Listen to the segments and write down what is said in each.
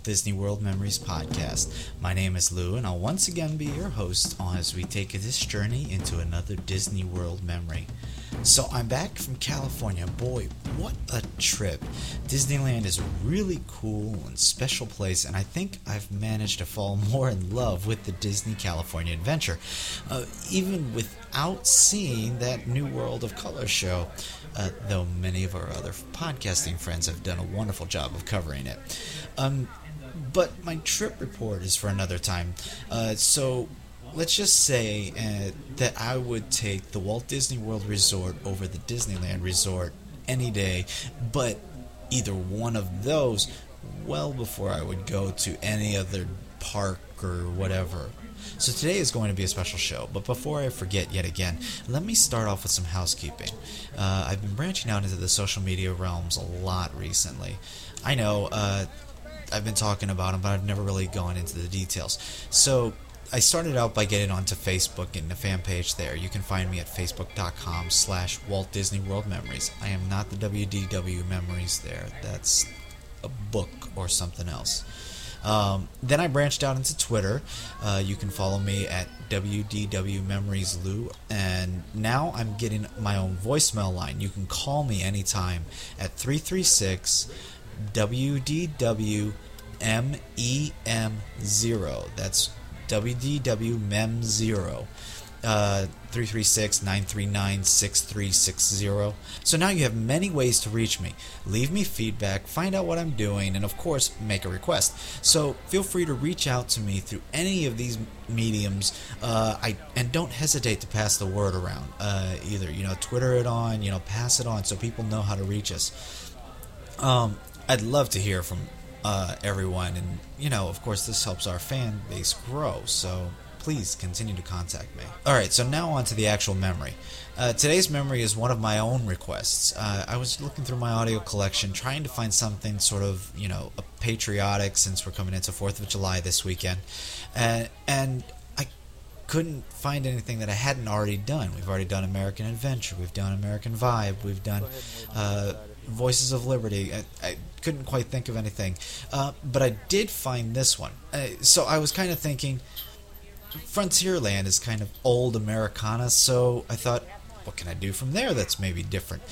Walt Disney World Memories podcast. My name is Lou, and I'll once again be your host as we take this journey into another Disney World memory. So I'm back from California. Boy, what a trip. Disneyland is a really cool and special place, and I think I've managed to fall more in love with the Disney California Adventure, even without seeing that New World of Color show, though many of our other podcasting friends have done a wonderful job of covering it. But my trip report is for another time, so let's just say that I would take the Walt Disney World Resort over the Disneyland Resort any day, but either one of those well before I would go to any other park or whatever. So today is going to be a special show, but before I forget yet again, let me start off with some housekeeping. I've been branching out into the social media realms a lot recently. I know I've been talking about them, but I've never really gone into the details. So I started out by getting onto Facebook and a fan page there. You can find me at facebook.com/Walt Disney World Memories. I am not the WDW Memories there. That's a book or something else. Then I branched out into Twitter. You can follow me at WDW Memories Lou. And now I'm getting my own voicemail line. You can call me anytime at 336 WDW MEM0. That's WDW MEM0. 336-939-6360. So now you have many ways to reach me. Leave me feedback, find out what I'm doing, and of course, make a request. So feel free to reach out to me through any of these mediums, and don't hesitate to pass the word around. Either, Twitter it on, pass it on so people know how to reach us. I'd love to hear from everyone, and of course this helps our fan base grow, so please continue to contact me. Alright, so now on to the actual memory. Today's memory is one of my own requests. I was looking through my audio collection trying to find something sort of, a patriotic, since we're coming into 4th of July this weekend, and I couldn't find anything that I hadn't already done. We've already done American Adventure, we've done American Vibe, we've done Voices of Liberty. I couldn't quite think of anything, but I did find this one. So I was kind of thinking, Frontierland is kind of old Americana, so I thought, what can I do from there that's maybe different?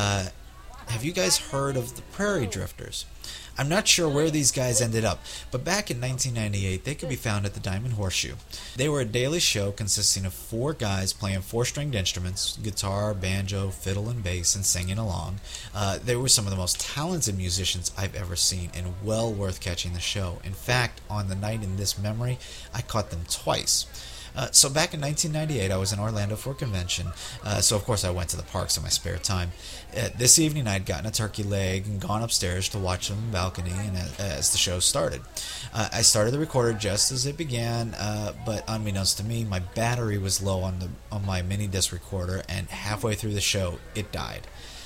Have you guys heard of the Prairie Drifters? I'm not sure where these guys ended up, but back in 1998, they could be found at the Diamond Horseshoe. They were a daily show consisting of 4 guys playing 4-stringed instruments, guitar, banjo, fiddle, and bass, and singing along. They were some of the most talented musicians I've ever seen, and well worth catching the show. In fact, on the night in this memory, I caught them twice. So back in 1998, I was in Orlando for a convention, so of course I went to the parks in my spare time. This evening I had gotten a turkey leg and gone upstairs to watch them on the balcony and as the show started. I started the recorder just as it began, but unbeknownst to me, my battery was low on my mini disc recorder, and halfway through the show, it died.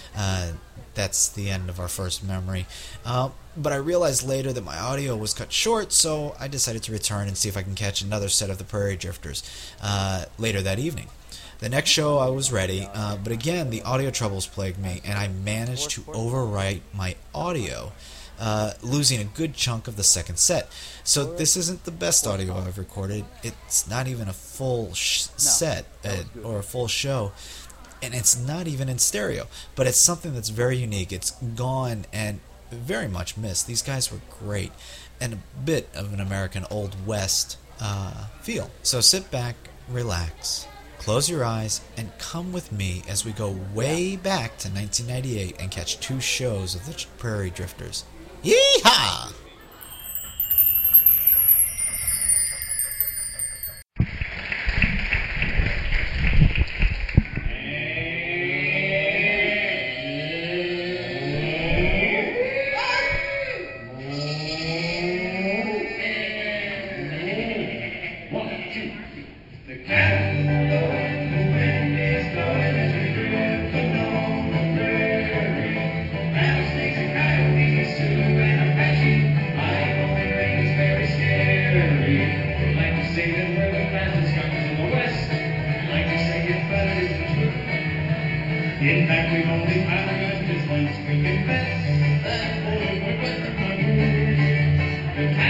That's the end of our first memory. But I realized later that my audio was cut short, so I decided to return and see if I can catch another set of the Prairie Drifters later that evening. The next show I was ready, but again the audio troubles plagued me, and I managed to overwrite my audio, losing a good chunk of the second set. So this isn't the best audio I've recorded. It's not even a full set or a full show. And it's not even in stereo, but it's something that's very unique. It's gone and very much missed. These guys were great, and a bit of an American Old West feel. So sit back, relax, close your eyes, and come with me as we go way back to 1998 and catch 2 shows of the Prairie Drifters. Yee-haw! In fact, we've only found just one string of best. That boy went with the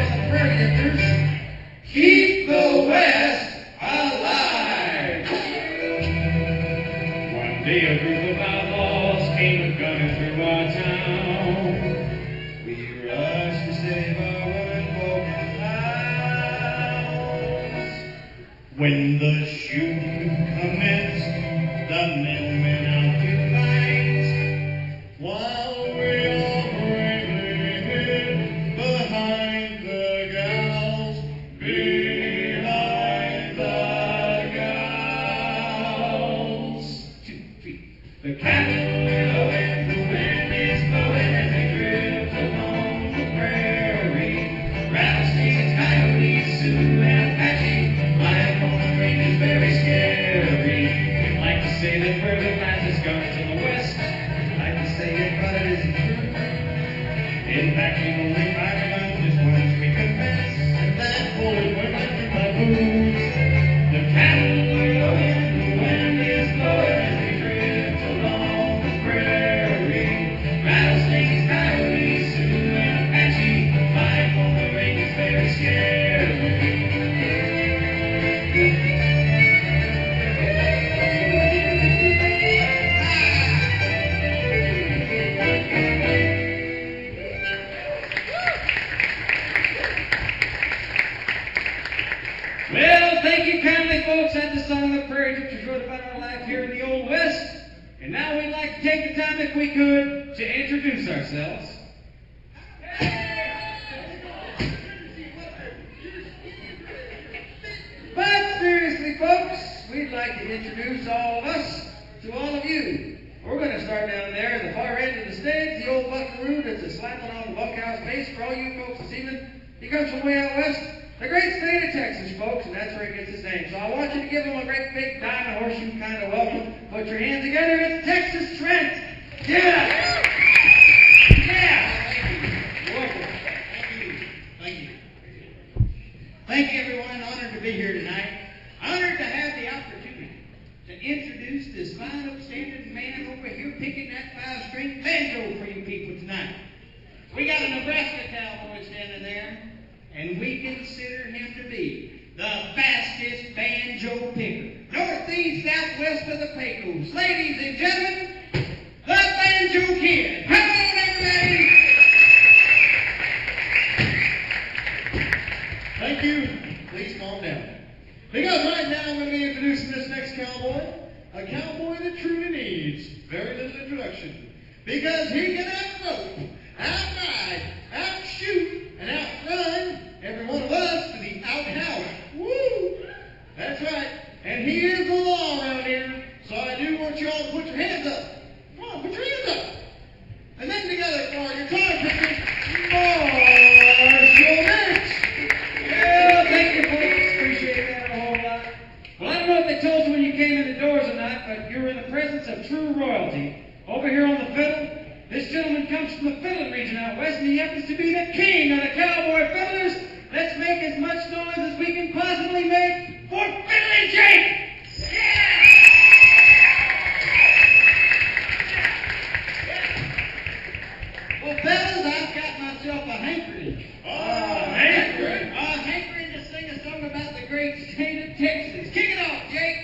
on the prairie lifters. Keep the West alive. One day a group of outlaws came a-gunning through our town. We rushed to save our women, folk, and house. When the shooting commenced, the men went out to fight, while we all bravely hid behind the gals, behind the gals. 2, 3. The cattle will and the wind is blowing as they drift along the prairie. Rattlesnakes, coyotes, Sioux, and Apache, life on the range is very scary. We'd like to say that where the fastest guns in the west, we'd like to say it, but it isn't true. In fact, we've only 5 guns, just once we confess, and that boys were not through my boots. The cattle will and the wind is blowing as they drift along the prairie. Rattlesnakes, coyotes, Sioux, and Apache, life on the range is very scary. Well, thank you kindly, folks. That's the song the Prairie Gypsies wrote about our life here in the Old West. And now we'd like to take the time, if we could, to introduce ourselves. But seriously, folks, we'd like to introduce all of us to all of you. We're going to start down there at the far end of the stage, the old buckaroo that's a slapping on the bunkhouse bass for all you folks this evening. He comes from way out west, the great state of Texas, folks, and that's where he gets his name. So I want you to give him a great big diamond horseshoe kind of welcome. Put your hands together. It's Texas Trent. Give it up. Yeah. Thank you. You're welcome. Thank you. Thank you, everyone. Honored to be here tonight. Honored to have the opportunity to introduce this fine, upstanding man over here picking that 5-string banjo for you people tonight. We got a Nebraska cowboy standing there, and we consider him to be the fastest banjo picker. Northeast, southwest of the Pecos. Ladies and gentlemen, the Banjo Kid. Come on, everybody! Thank you. Please calm down. Because right now I'm going to be introducing this next cowboy, a cowboy that truly needs very little introduction. Because he can outrope, outride, outshoot, and outrun every one of us to the outhouse. Woo! That's right. And he is the law around here. So I do want you all to put your hands up. Come on, put your hands up. And then together for our guitar pickers, Marshall Mix. Well, thank you, folks. Appreciate that a whole lot. Well, I don't know if they told you when you came in the doors or not, but you're in the presence of true royalty. Over here on the fiddle, this gentleman comes from the fiddling region out west, and he happens to be the king of the cowboy fiddlers. Let's make as much noise as we can possibly make for Fiddly Jake! Yeah! Well, fellas, I've got myself a hankering. hankering? A hankering to sing a song about the great state of Texas. Kick it off, Jake.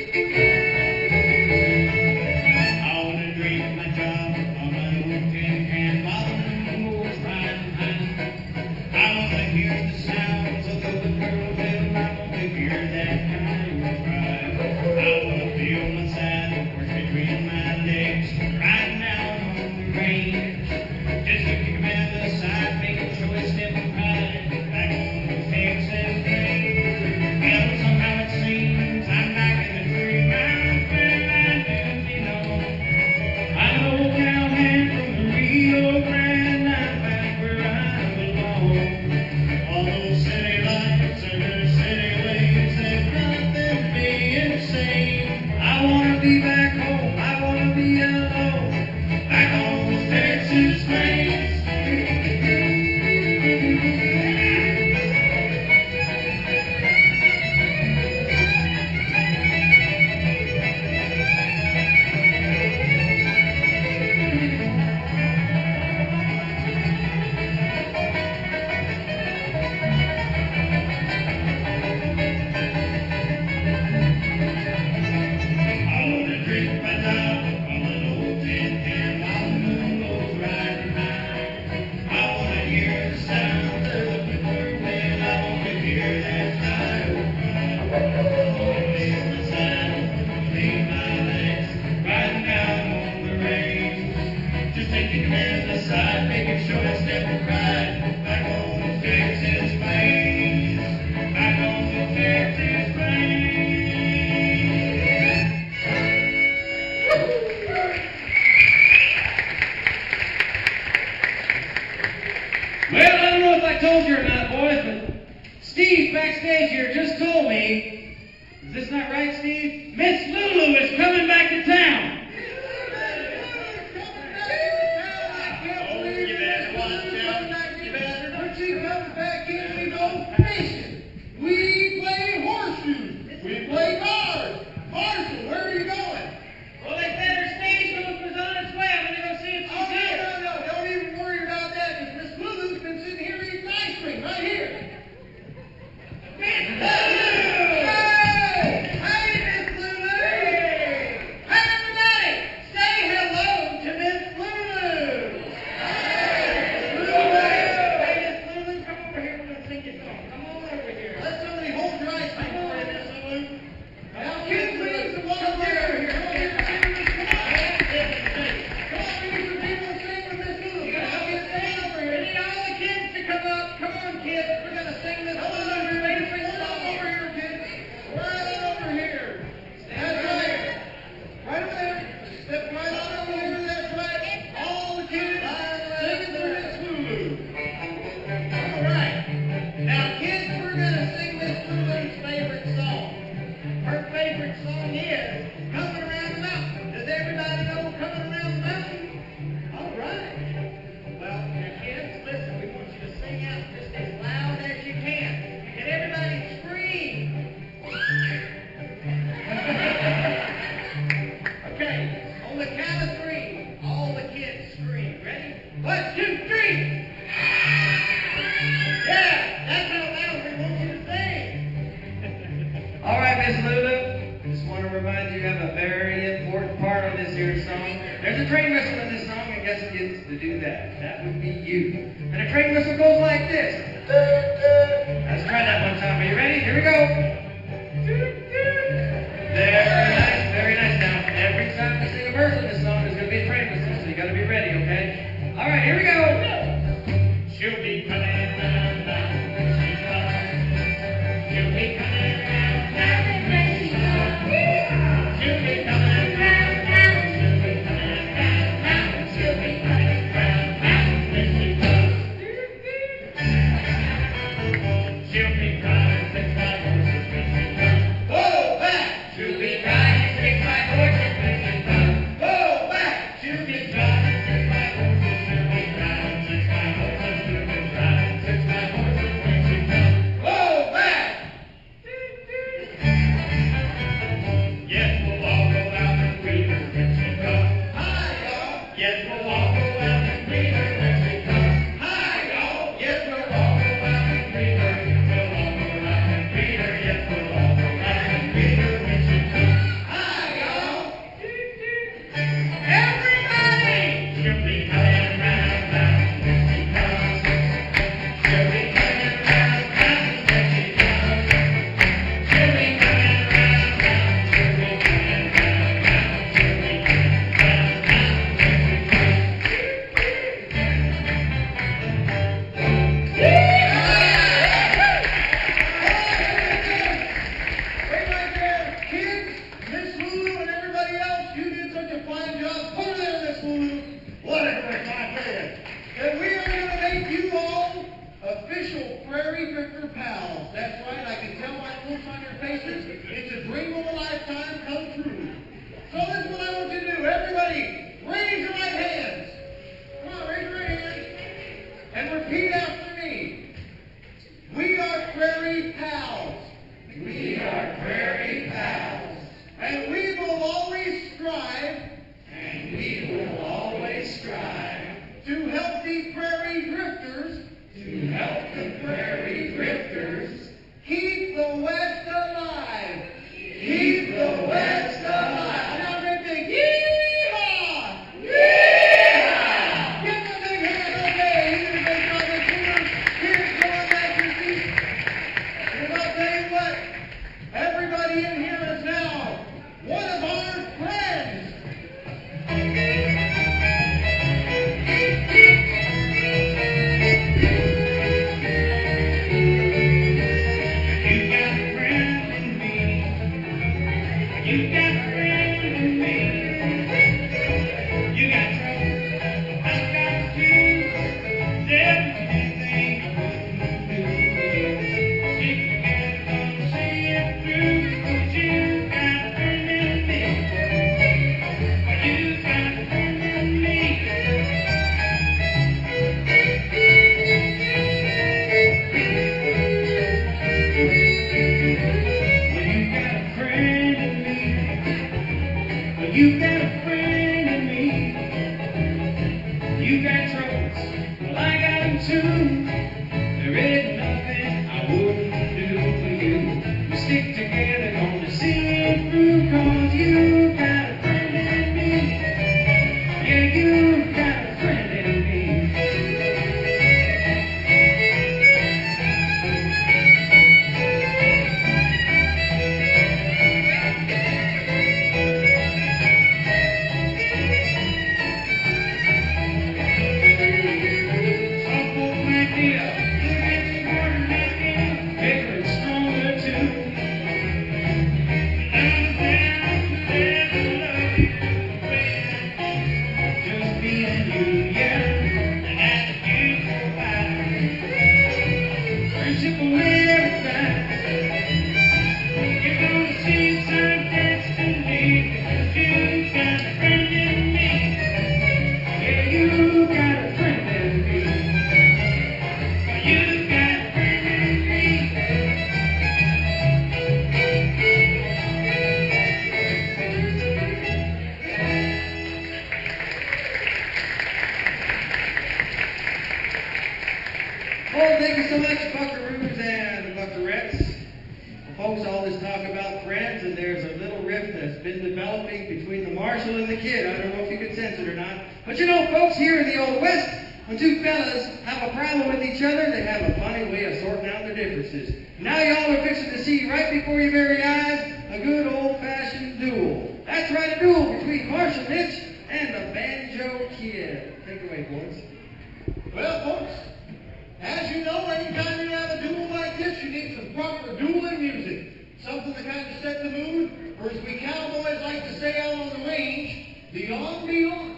I want to drink my job on my old tin can while the moors riding high. I want to hear the sounds of the girls and I want to hear that kind of cry. I want to feel my saddle horse between my legs riding out on the range. Just to command the side, make a choice, step right back on the Texas range. Well, somehow it seems I'm back in the tree mountain where I didn't belong. I'm an old cowman from the Rio Grande, I'm back where I belong. All those city lights and their city ways, there's nothing being insane. I wanna be back home, I wanna be alone, back on those Texas plains. Steve backstage here just told me, is this not right, Steve? Miss Lulu is coming back to town. She comes back in, we go fishing. We play horseshoes. We play cards. Marshall, where are you going? Well, they said her stage ghost was on its way. I'm going to go see if she's here. No. Don't even worry about that, because Miss Lulu's been sitting here eating ice cream right here. Miss Lulu! Hey, Miss Lulu! Hey, everybody! Say hello to Miss Lulu! Hey, Miss Lulu, come over here. We're going to sing your song. Come on over here. Let somebody hold your ice cream for you, Miss Lulu. Now, kids, please, come on over here. Come on, give us some people to sing with Miss Lulu. Come on, get stand over here. We need all the kids to come up. Come on, kids. We're going to sing Miss Lulu. Over here, kids. Right over here. That's right. Right over there. Step right on over here. That's right. All the kids singing for Miss Lulu. All right. Now, kids, we're going to sing Miss Lulu's favorite song. Her favorite song is Coming Around the Mountain. Does everybody know Coming Around the Mountain? All right. Well, now, kids, listen. We want you to sing out just as loud as you can. Can everybody scream? Okay, on the count of three, all the kids scream. Ready? 1, 2, 3. Yeah, that's how loud we want you to sing. All right, Miss Lulu. Just want to remind you have a very important part on this here song. There's a train whistle in this song, and guess who gets to do that? That would be you. And a train whistle goes like this. Let's try that one time. Are you ready? Here we go. Very nice. Now, every time we sing a verse in this song, there's going to be a train whistle, so you got to be ready, okay? All right, here we go. She'll be coming around now when she comes. She'll be coming around now when she comes. She'll be coming around now. She'll be coming around now. She'll be coming around now when she comes. She'll be riding 6 by horses when she comes. Whoa, back! She'll be riding 6 by horses when she comes. Whoa, back! She'll be riding 6 by horses. She'll be riding 6 by horses. She'll be riding 6 by horses when she comes. Whoa, back! Yes, we'll all go out and greet her when she comes. Hi, y'all! Yes, we'll all go out and greet her when she comes. Hi, y'all! Yes, we'll all go out and greet her. We'll all go out and greet her. Yes, we'll all go out and greet her when she comes. Hi, y'all! Everybody! She'll be coming around now when she comes. She'll be coming around now when she comes. She'll be coming around now. She'll be coming around now. She'll be coming around now when she Wait right there, kids, Miss Lulu and everybody else, you did such a fine job. Put her there, Miss Lulu. Whatever, my friend. And we are going to make you all official Prairie Drifter pals. That's right, I can tell by the looks on your faces. It's a dream of a lifetime come true. So this is what I want you to do. Everybody, raise your right hands. Come on, raise your right hands. And repeat after me. We are Prairie Pals. We are Prairie Pals. And we will always strive. And we will always strive. To help the Prairie Drifters. To help the Prairie Drifters. Keep the West alive. Keep the West alive. Now, great big yeehaw! Yeehaw! Give them a big hand, okay? You did a great job, Miss Lulu. Here's going back to seat. And I'll tell you what, everybody in here is now one of our friends. Oh, thank you so much, Buckaroos and Buckarettes. Well, folks, all this talk about friends, and there's a little rift that's been developing between the marshal and the kid. I don't know if you could sense it or not. But you know, folks, here in the Old West, when two fellas have a problem with each other, they have a funny way of sorting out their differences. Now y'all are fixing to see right before your very eyes a good old-fashioned duel. That's right, a duel between Marshal Mitch and the Banjo Kid. Take it away, boys. Well, folks, as you know, anytime you have a duel like this, you need some proper dueling music. Something to kind of set the mood, or as we cowboys like to say out on the range, the ambiance.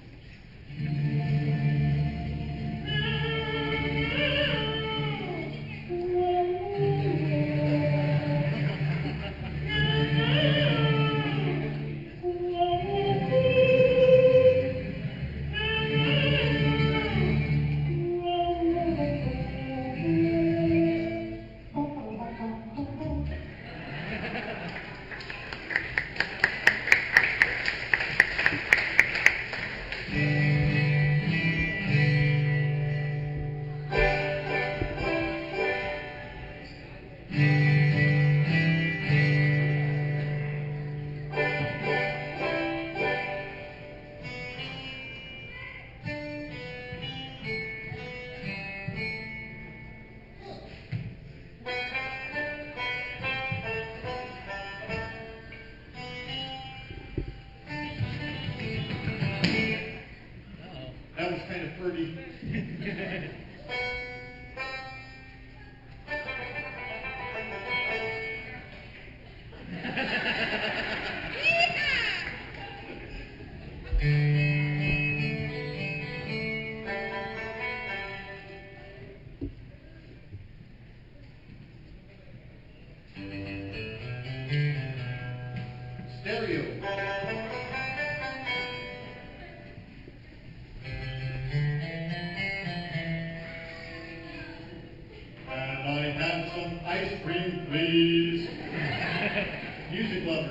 That was kind of pretty. Stereo. I have some ice cream, please. Music lover.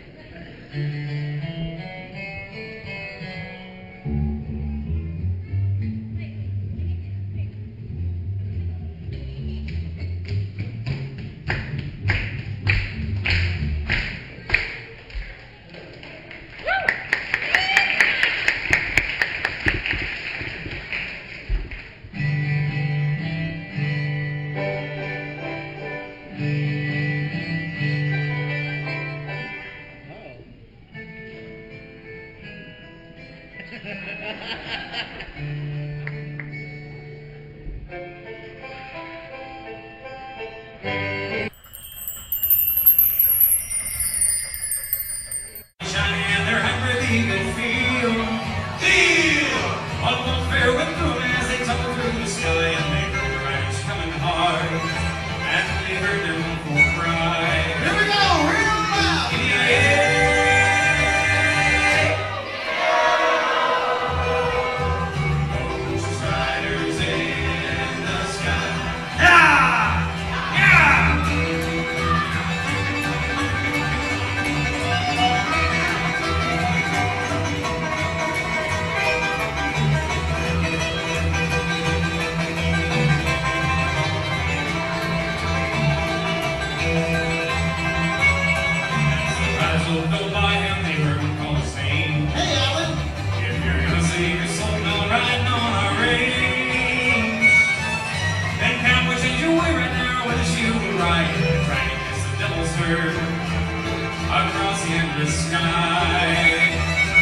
Across the endless sky.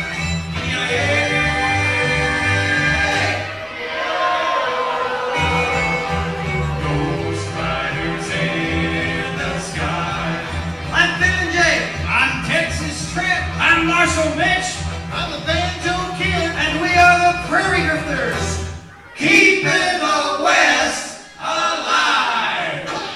Ghost riders in the sky. I'm Finn J. I'm Texas Trip. I'm Marshal Mitch. I'm the Banjo Kid. And we are the Prairie Drifters. Keeping the West alive.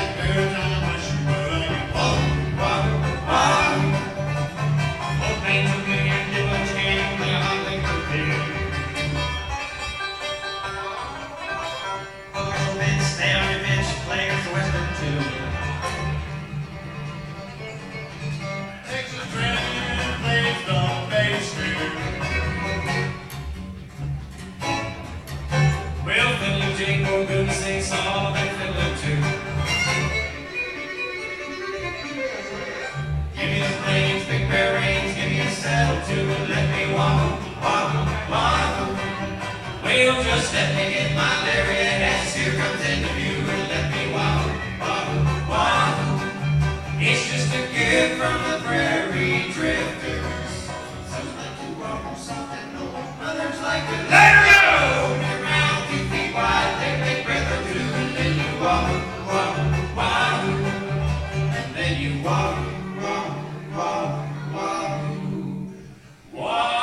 like every time I shoot my lightning. Whoa, whoa, whoa. Oh, pain to me and give a chain, my heart like a pig. Marshall Bench, stay on your bench, players the Western tune. Texas Dread plays the bass string. Well, fiddle jingle, goose sing song, and fiddle too. Give me the plains, big bear reins, give me a saddle too, and let me walk, walk, walk. Well, just let me get my lariat as here comes into view, and let me walk, walk, walk. It's just a gift from the prairie drifters. Some like to walk, some that know, others like to let her go. Your mouth 2 feet wide, take a big breath or two, and then you walk, walk, walk. And then you walk, walk, walk, walk, walk.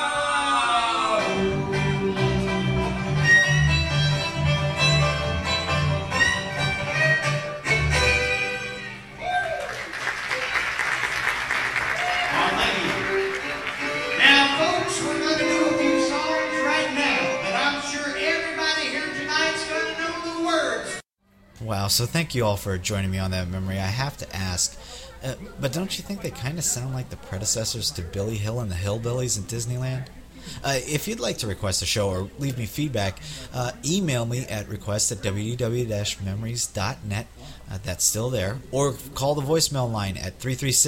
Now, folks, we're going to do a few songs right now that I'm sure everybody here tonight's going to know the words. Wow, so thank you all for joining me on that memory. I have to ask, but don't you think they kind of sound like the predecessors to Billy Hill and the Hillbillies in Disneyland? If you'd like to request a show or leave me feedback, email me at request@wdw-memories.net. That's still there. Or call the voicemail line at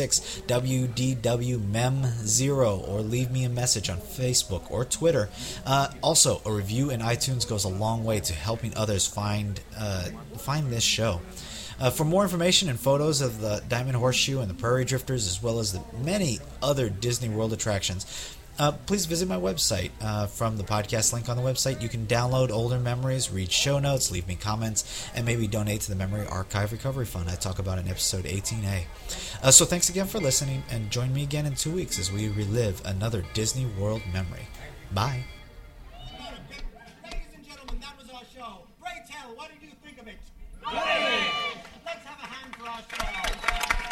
336-WDW-MEM0 or leave me a message on Facebook or Twitter. Also, a review in iTunes goes a long way to helping others find this show. For more information and photos of the Diamond Horseshoe and the Prairie Drifters, as well as the many other Disney World attractions, please visit my website. From the podcast link on the website, you can download older memories, read show notes, leave me comments, and maybe donate to the Memory Archive Recovery Fund I talk about in episode 18A. So thanks again for listening, and join me again in 2 weeks as we relive another Disney World memory. Bye. Ladies and gentlemen, that was our show. Pray tell, what did you think of it? Great! Let's have a hand for our show.